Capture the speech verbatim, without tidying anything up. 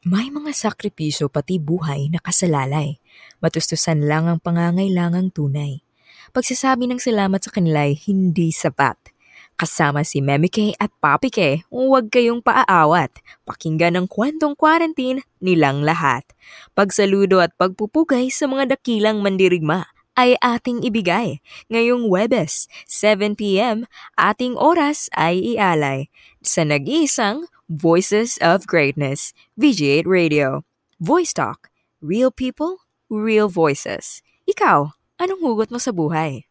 May mga sakripisyo pati buhay na kasalalay. Matustusan lang ang pangangailangang tunay. Pagsasabi ng salamat sa kanila ay hindi sapat. Kasama si Meme K at Papi K, huwag kayong paaawat. Pakinggan ang kwentong quarantine nilang lahat. Pagsaludo at pagpupugay sa mga dakilang mandirigma ay ating ibigay. Ngayong Webes, seven p.m, ating oras ay ialay sa nag-iisang Voices of Greatness, V G eight Radio. Voice Talk, real people, real voices. Ikaw, anong hugot mo sa buhay?